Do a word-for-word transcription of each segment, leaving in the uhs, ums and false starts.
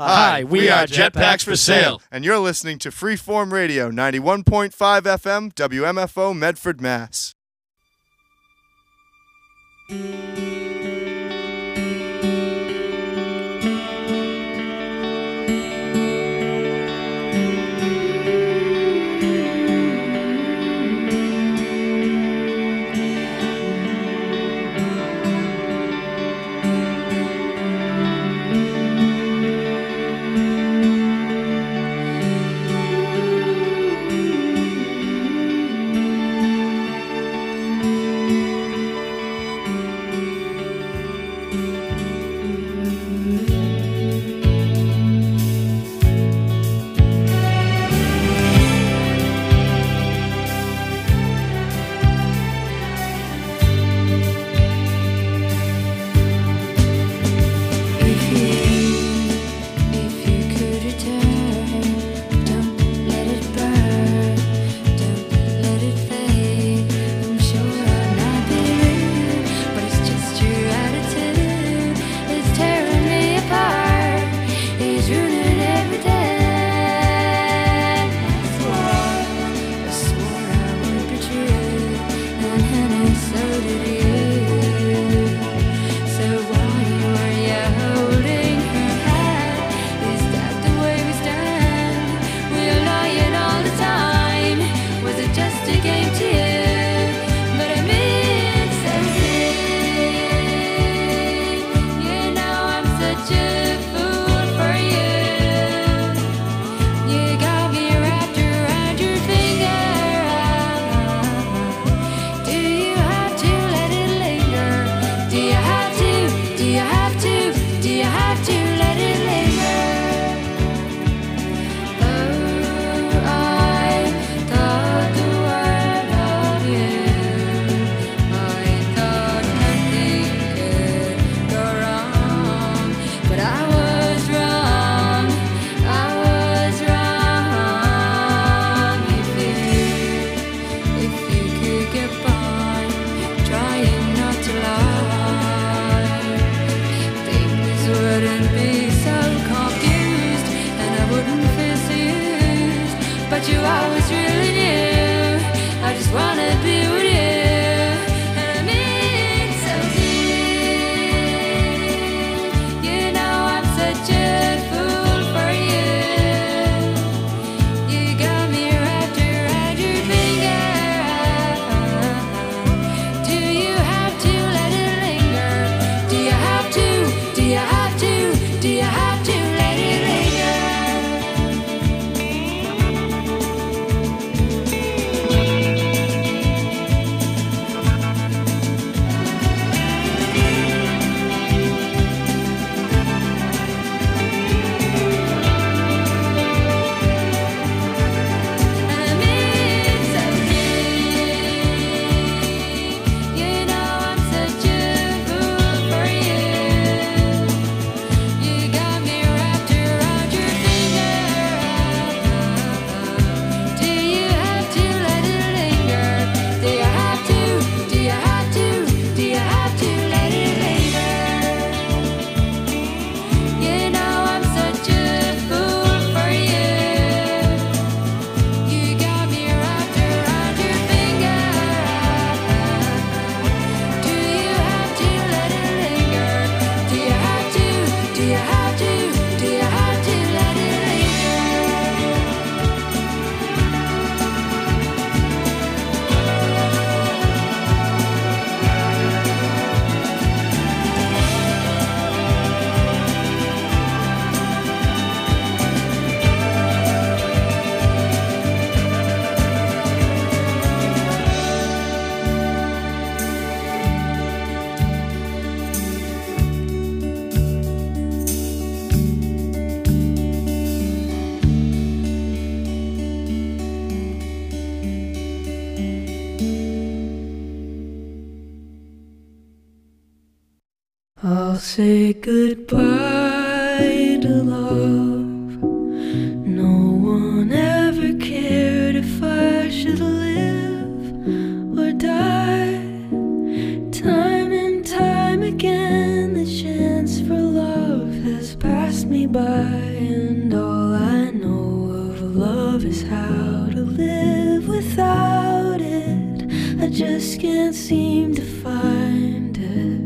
Hi, we are Jetpacks for Sale. And you're listening to Freeform Radio, ninety-one point five F M, W M F O, Medford, Mass. I'll say goodbye to love. No one ever cared if I should live or die. Time and time again, the chance for love has passed me by. just can't seem to find it.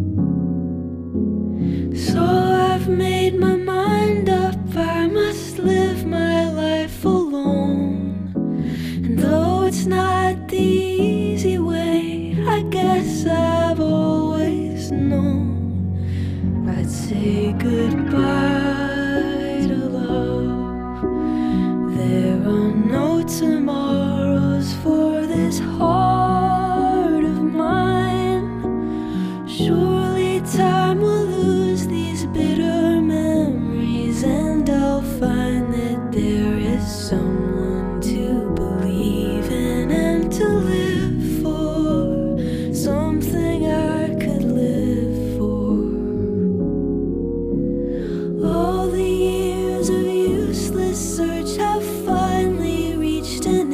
So I've made my mind up, I must live my life alone. And though it's not the easy way, I guess I've always known I'd say goodbye to love. There are no tomorrows for this heart of mine. Surely time will lose these bitter memories, and I'll find that there is someone to believe in and to live for, something I could live for. All the years of useless search have finally reached an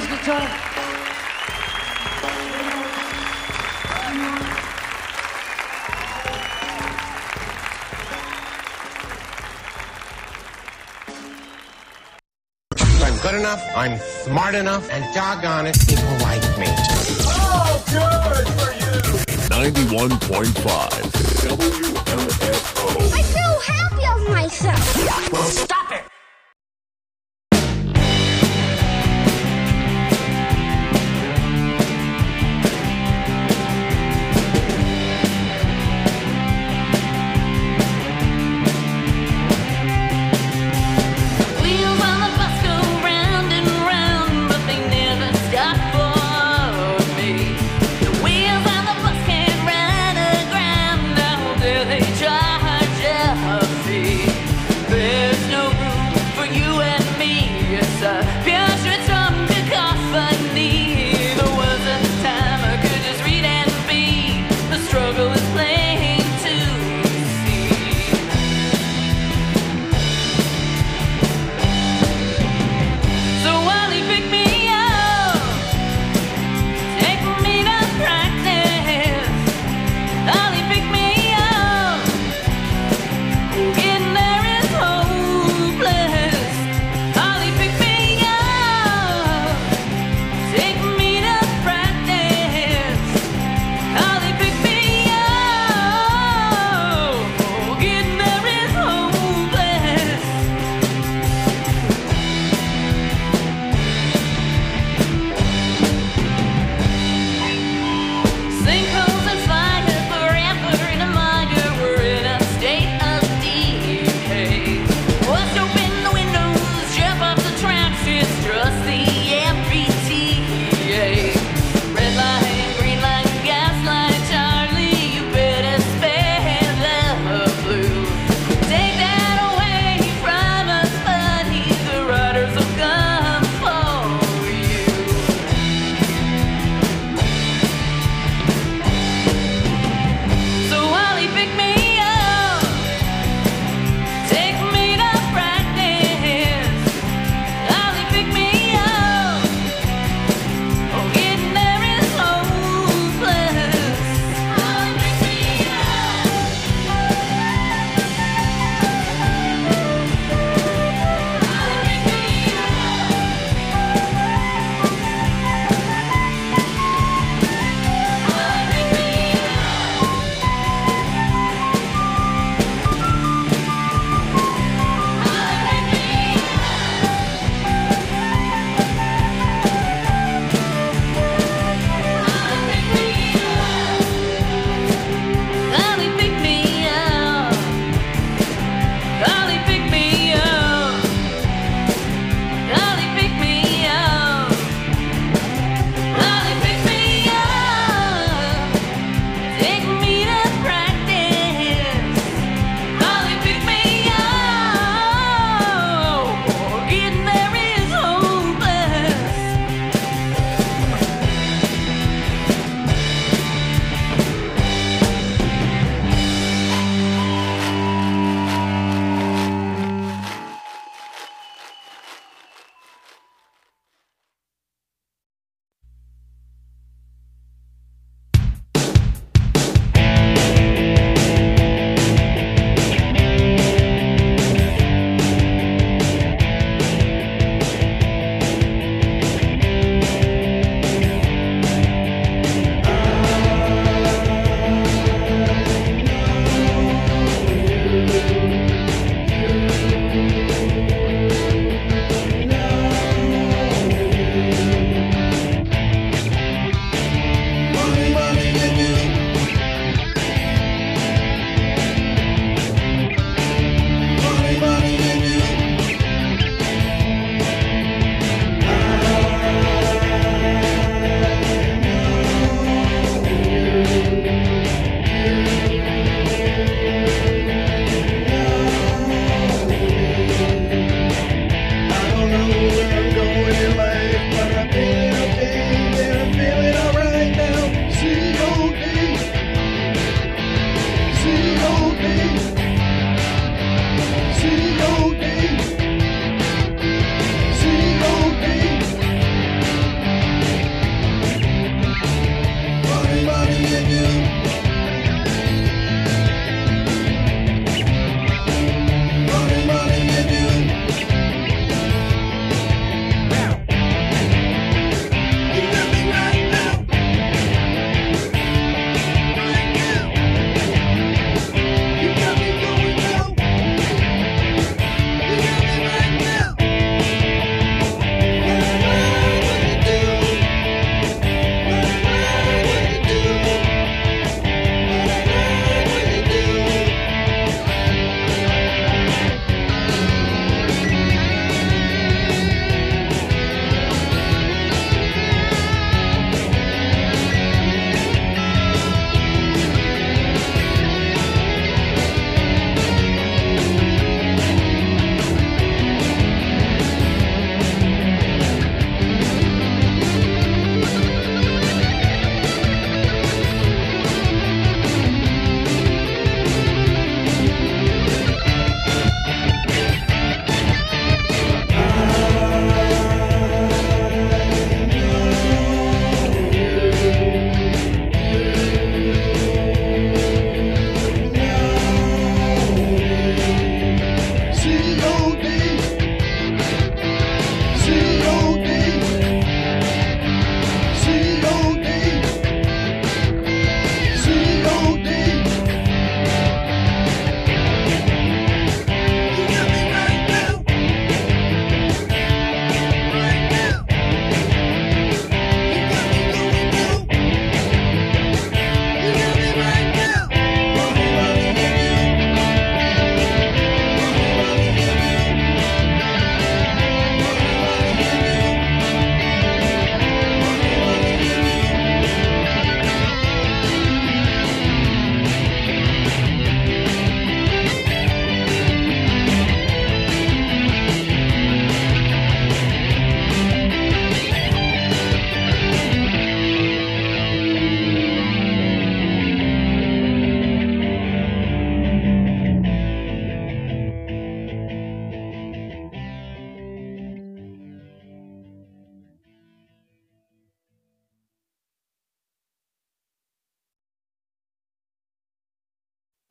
music time. I'm good enough, I'm smart enough, and doggone it, people like me. Oh, good for you! ninety-one point five W M F O. I feel happy of myself. Well, stop it! There's no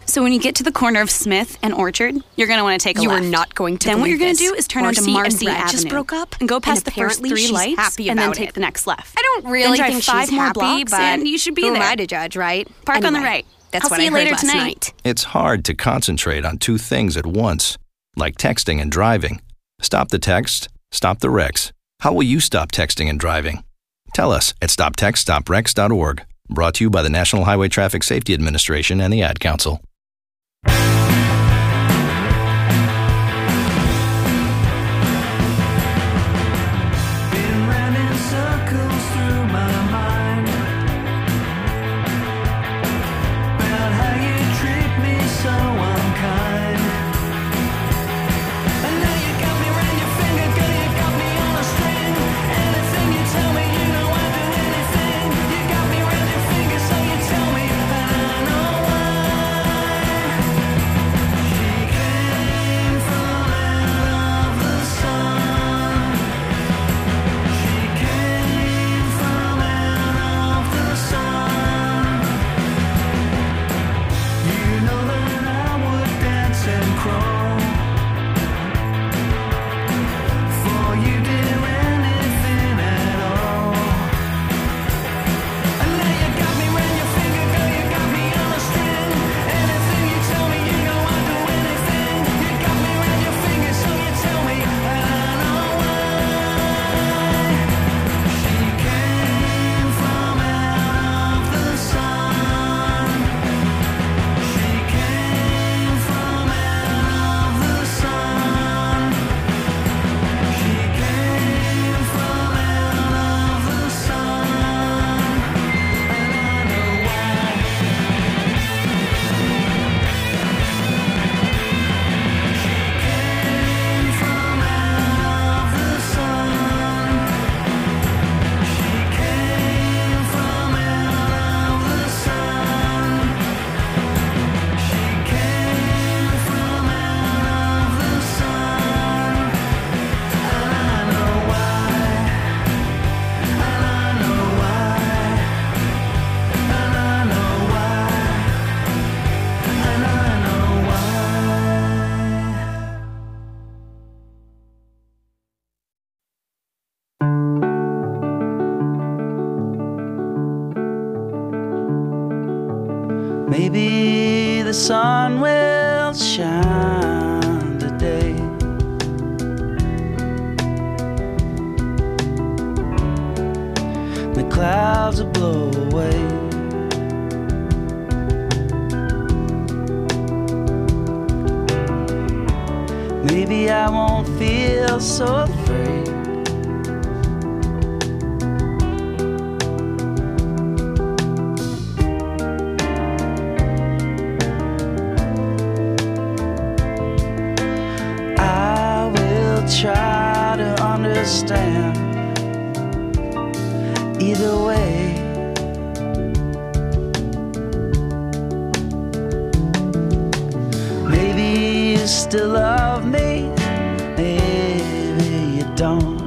So when you get to the corner of Smith and Orchard, you're going to want to take a You left. are not going to Then what you're believe going to this. do is turn Marcy onto Marcy and Brad Avenue. just broke up, and go past and the first apparently three she's lights happy and then about take it. the next left. I don't really then drive think five she's more happy, blocks but and you should be who there. am I to judge, right? Park on the Anyway, right. That's I'll what see I you heard later last tonight. night. It's hard to concentrate on two things at once, like texting and driving. Stop the text, stop the wrecks. How will you stop texting and driving? Tell us at stop text stop wrecks dot org. Brought to you by the National Highway Traffic Safety Administration and the Ad Council. Maybe the sun will shine today. The clouds will blow away. Maybe I won't feel so afraid. Try to understand. Either way, maybe you still love me, maybe you don't.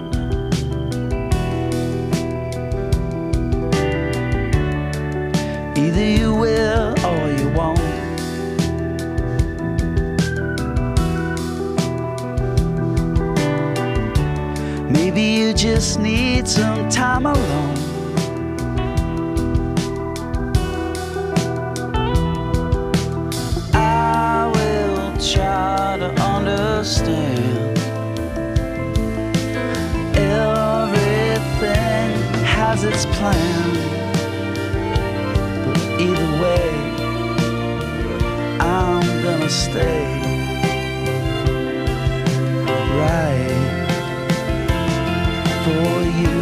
Either you will or you won't. Maybe you just need some time alone. I will try to understand. Everything has its plan, but either way, I'm gonna stay right for you.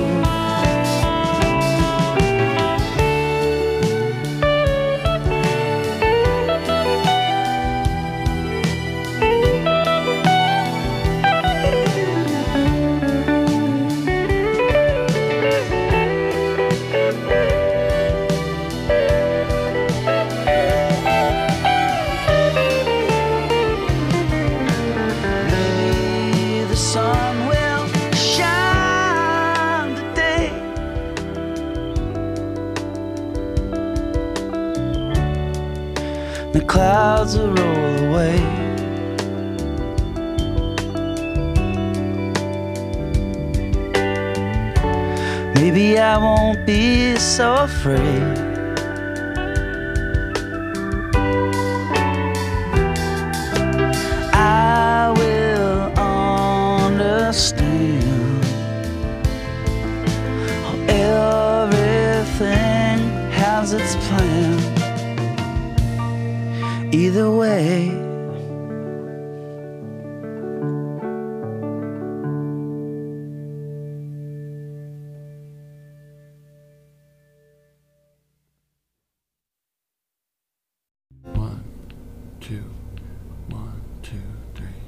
clouds will roll away. Maybe I won't be so afraid. I will understand how everything has its plan. Either way, one, two, one, two, three.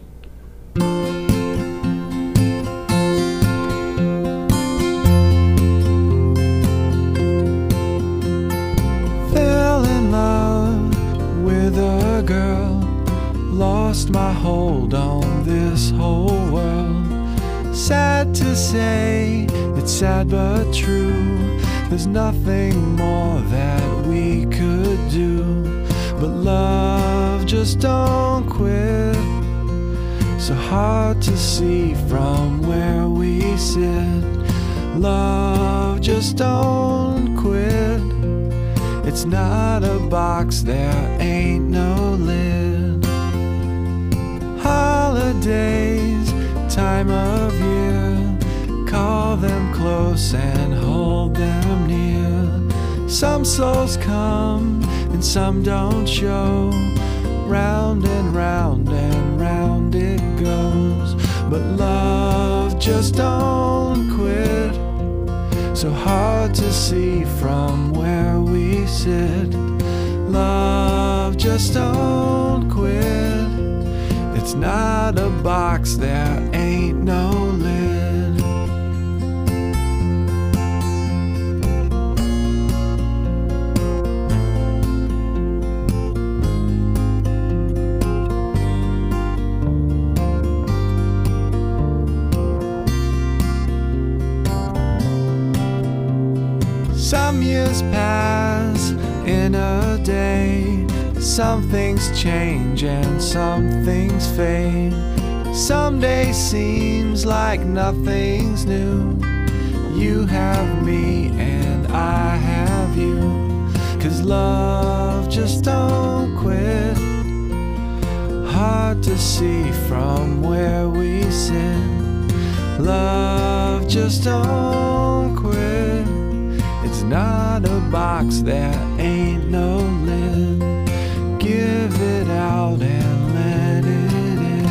Fell in love with a girl, lost my hold on this whole world. Sad to say, it's sad but true. There's nothing more that we could do. But love just don't quit. So hard to see from where we sit. Love just don't quit. It's not a box, there ain't no lid. Holidays, time of year, call them close and hold them near. Some souls come and some don't show. Round and round and round it goes. But love just don't quit. So hard to see from where we sit. Love just don't quit. It's not a box, there ain't no lid. Some years pass in a day. Some things change and some things fade. Some day seems like nothing's new. You have me and I have you. 'Cause love just don't quit. Hard to see from where we sit. Love just don't quit. It's not a box, there ain't no lid. Give it out and let it in.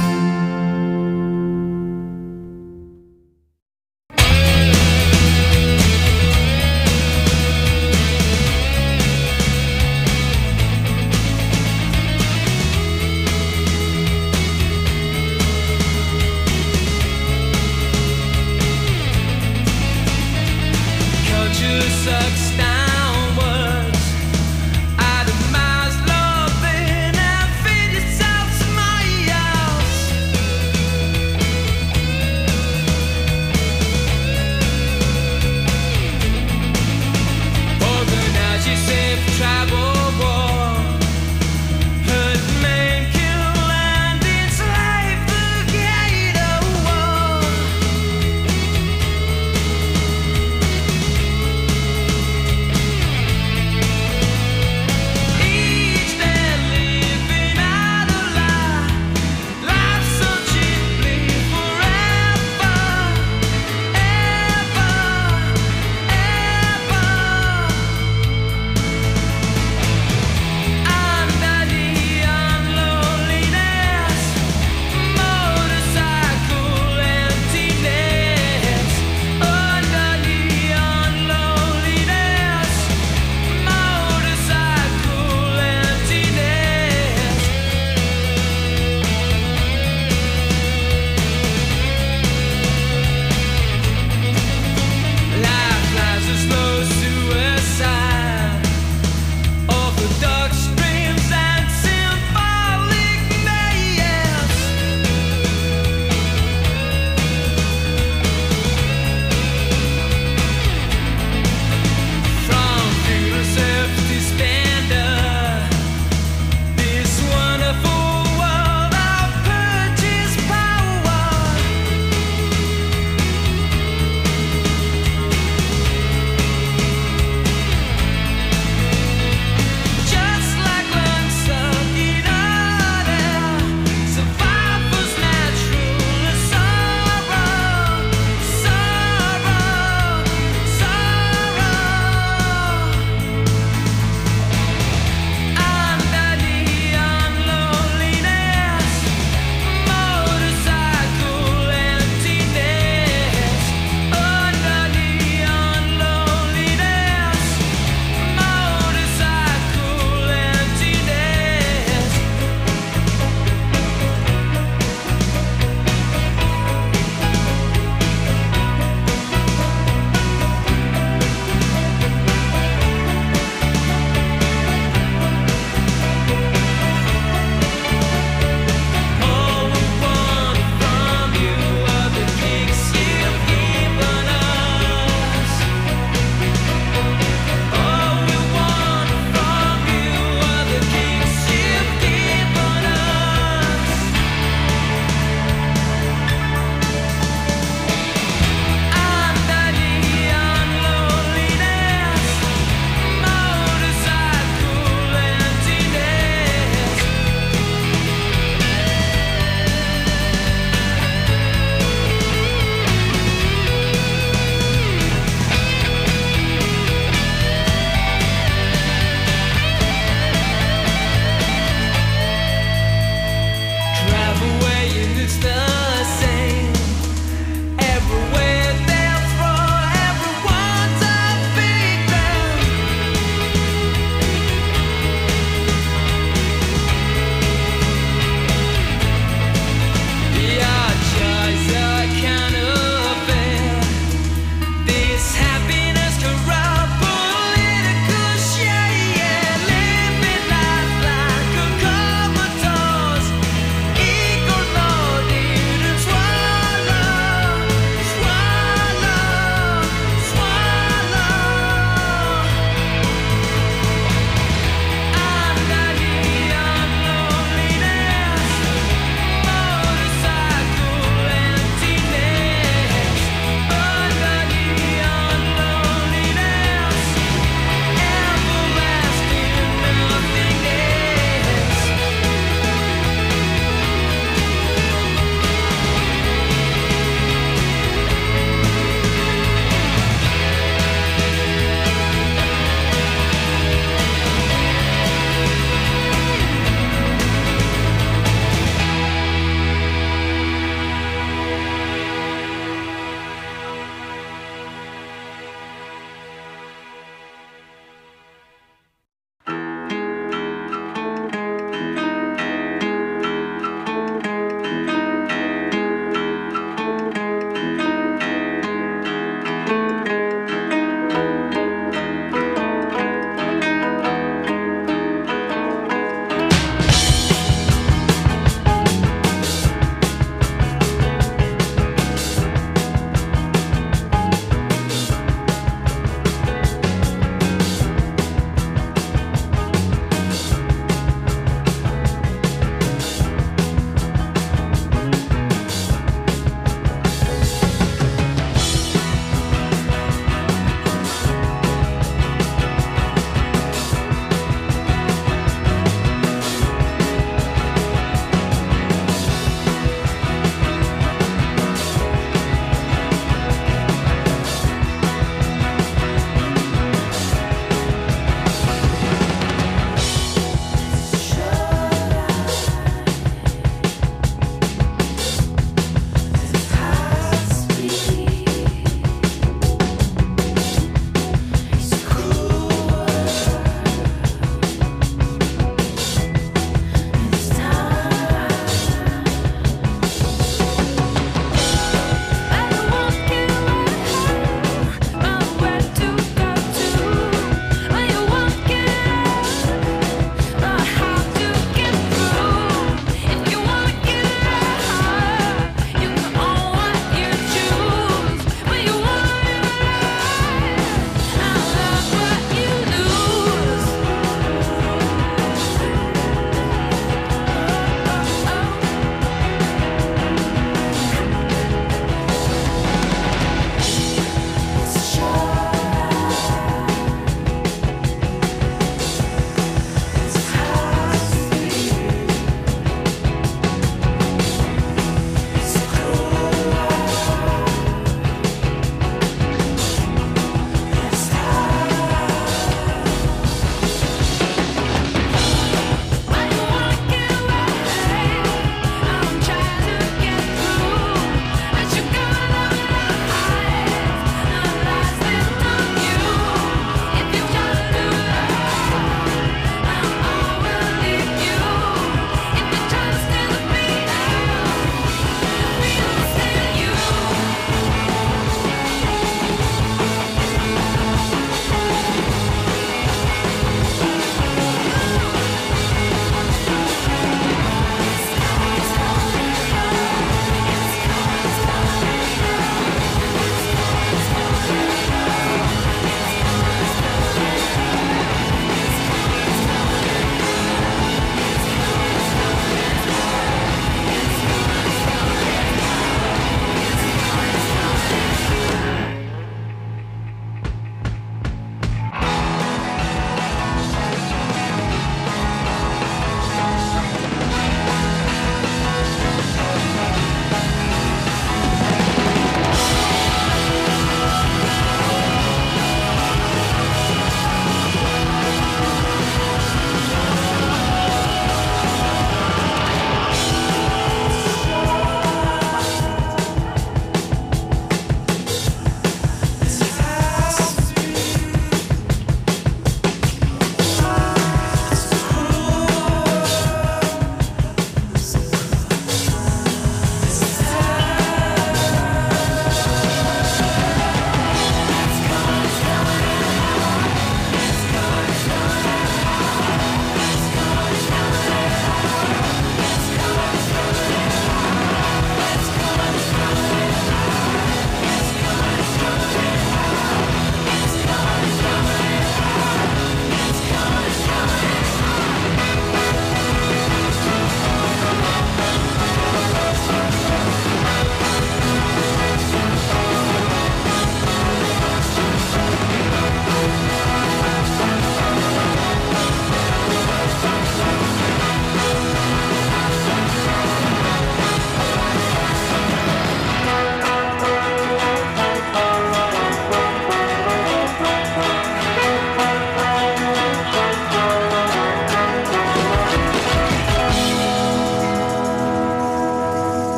Culture sucks downwards. Atomize loving and feed yourself somebody else. Organize yourself for travel war. Hurt, maim, kill, and enslave the gate of war.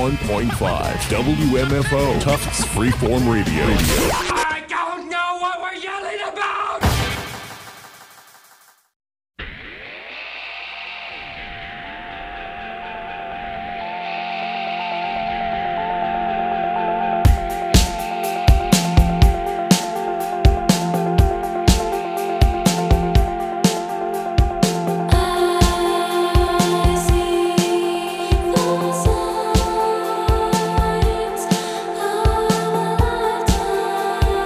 ninety-one point five W M F O, Tufts Freeform Radio. I don't know what we're yelling about! I see the signs of a lifetime.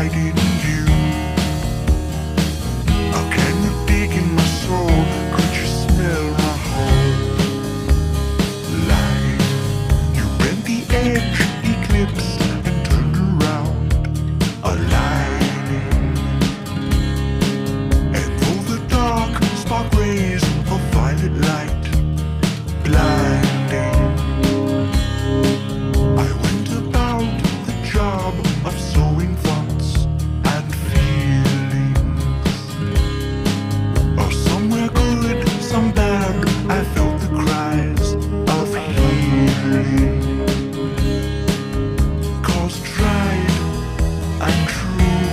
light in you. Oh, can you dig in my soul? Could you smell my whole life? You bent the edge, eclipsed and turned around, aligning. And though the dark spark rays of violet light blinding, I went about the job of sowing thoughts and feelings. Oh, somewhere good, some bad, I felt the cries of healing. 'Cause tried and true,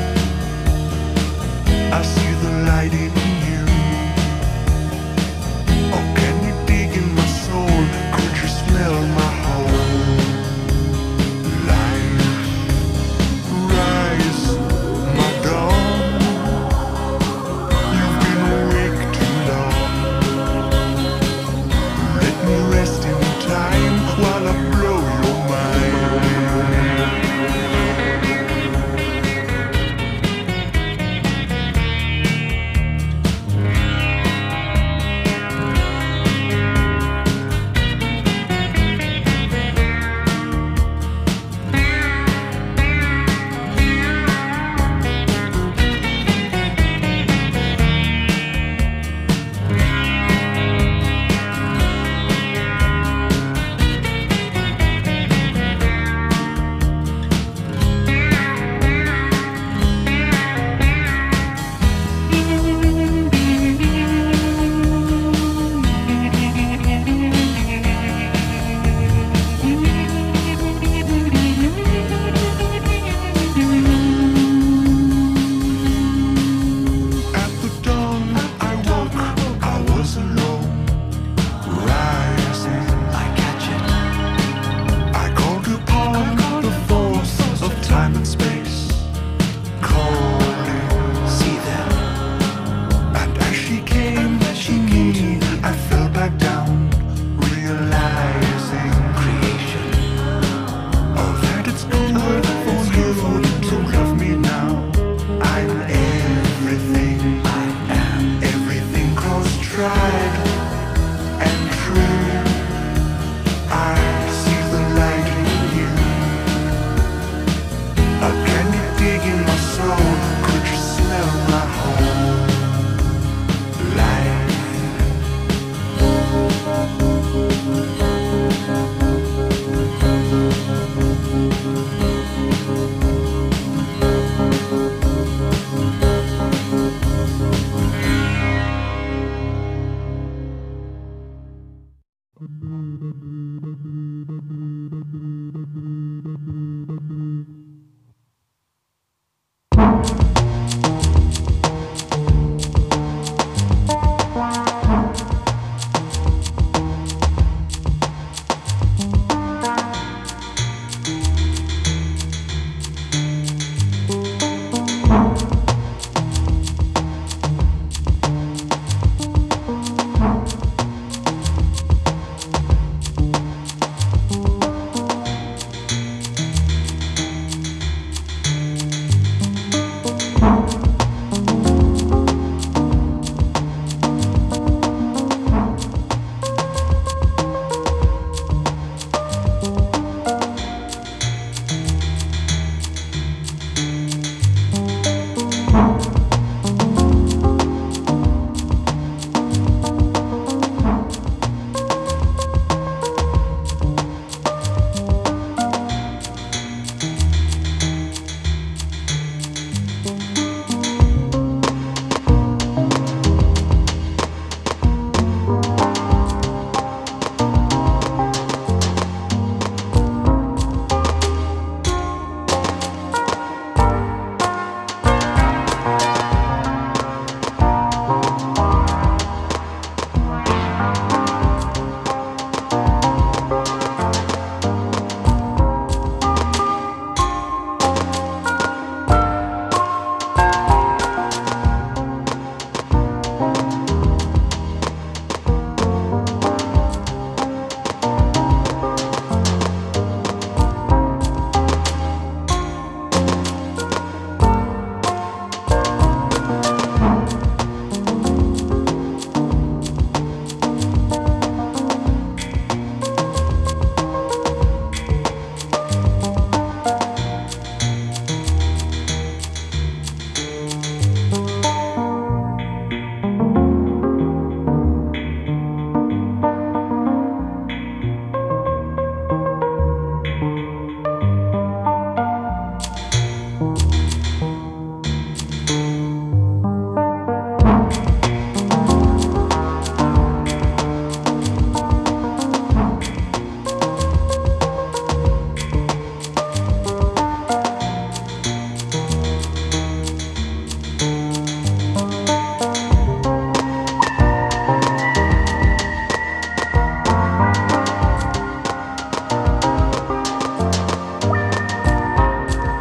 I see the light in you. Oh, can you dig in my soul? Could you smell my whole life? Rise, my dawn. You've been awake too long. Let me rest in time while I blow your mind. At the dawn I woke, I was alone, rising. I catch it. I called upon the force of time and space, calling. See them. And as she came, she came. I fell back down, realizing creation. Oh, that it's good for you to love me now. I'm everything. I am everything. 'Cause tried and true, I see the light in you. Oh, can you dig in my soul?